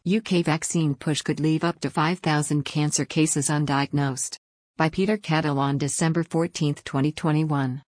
UK vaccine push could leave up to 5,000 cancer cases undiagnosed. By Peter Cadell on December 14, 2021.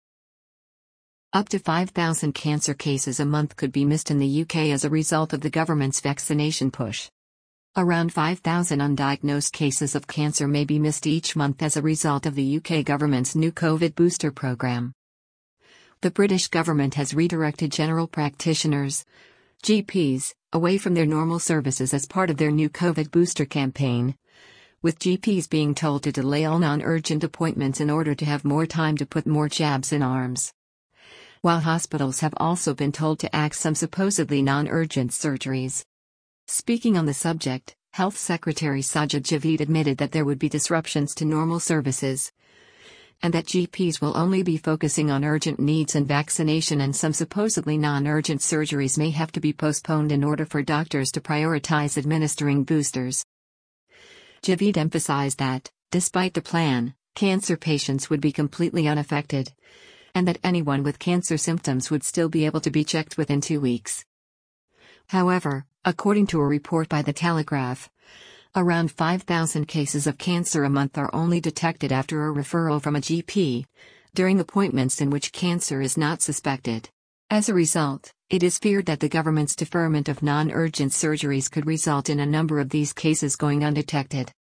Up to 5,000 cancer cases a month could be missed in the UK as a result of the government's vaccination push. Around 5,000 undiagnosed cases of cancer may be missed each month as a result of the UK government's new COVID booster programme. The British government has redirected general practitioners, GPs, away from their normal services as part of their new COVID booster campaign, with GPs being told to delay all non-urgent appointments in order to have more time to put more jabs in arms. While hospitals have also been told to axe some supposedly non-urgent surgeries. Speaking on the subject, Health Secretary Sajid Javid admitted that there would be disruptions to normal services, and that GPs will only be focusing on urgent needs and vaccination, and some supposedly non-urgent surgeries may have to be postponed in order for doctors to prioritize administering boosters. Javid emphasized that, despite the plan, cancer patients would be completely unaffected, and that anyone with cancer symptoms would still be able to be checked within 2 weeks. However, according to a report by The Telegraph, around 5,000 cases of cancer a month are only detected after a referral from a GP, during appointments in which cancer is not suspected. As a result, it is feared that the government's deferment of non-urgent surgeries could result in a number of these cases going undetected.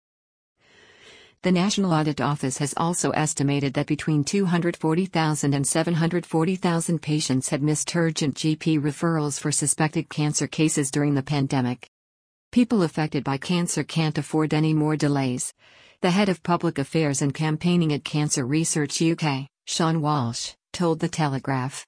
The National Audit Office has also estimated that between 240,000 and 740,000 patients had missed urgent GP referrals for suspected cancer cases during the pandemic. People affected by cancer can't afford any more delays. The head of public affairs and campaigning at Cancer Research UK, Sean Walsh, told The Telegraph.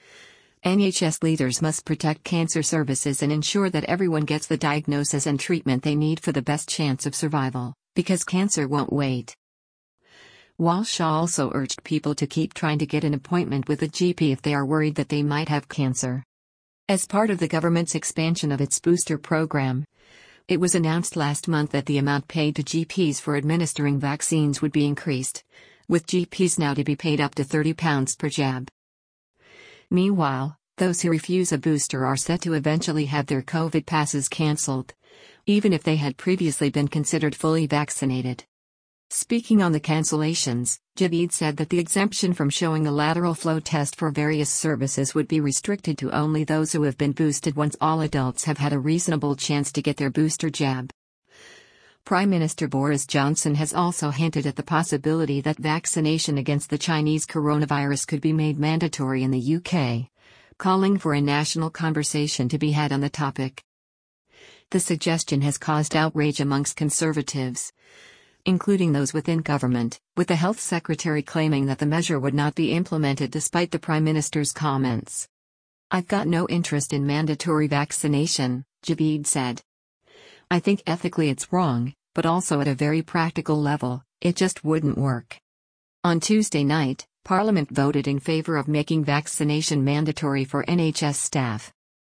NHS leaders must protect cancer services and ensure that everyone gets the diagnosis and treatment they need for the best chance of survival, because cancer won't wait. Walsh also urged people to keep trying to get an appointment with a GP if they are worried that they might have cancer. As part of the government's expansion of its booster program, it was announced last month that the amount paid to GPs for administering vaccines would be increased, with GPs now to be paid up to £30 per jab. Meanwhile, those who refuse a booster are set to eventually have their COVID passes cancelled, even if they had previously been considered fully vaccinated. Speaking on the cancellations, Javid said that the exemption from showing a lateral flow test for various services would be restricted to only those who have been boosted once all adults have had a reasonable chance to get their booster jab. Prime Minister Boris Johnson has also hinted at the possibility that vaccination against the Chinese coronavirus could be made mandatory in the UK, calling for a national conversation to be had on the topic. The suggestion has caused outrage amongst Conservatives, including those within government, with the Health Secretary claiming that the measure would not be implemented despite the Prime Minister's comments. "I've got no interest in mandatory vaccination," Javid said. "I think ethically it's wrong, but also at a very practical level, it just wouldn't work." On Tuesday night, Parliament voted in favour of making vaccination mandatory for NHS staff.